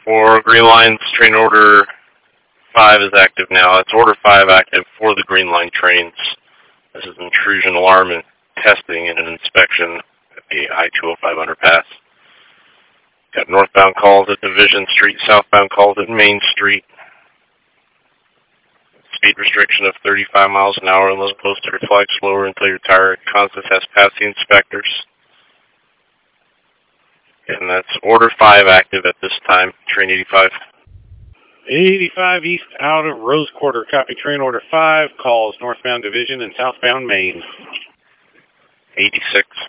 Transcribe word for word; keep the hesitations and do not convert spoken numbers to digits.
For Green Line's train order five is active now. It's order five active for the Green Line trains. This is intrusion alarm and testing and an inspection at the I two oh five underpass. Got northbound calls at Division Street, southbound calls at Main Street. Speed restriction of thirty-five miles an hour unless posted or flag slower until your tire consist has passed the inspectors. And that's order five active at this time, train eighty-five. eighty-five east out of Rose Quarter. Copy train order five. Calls northbound Division and southbound Main. eighty-six.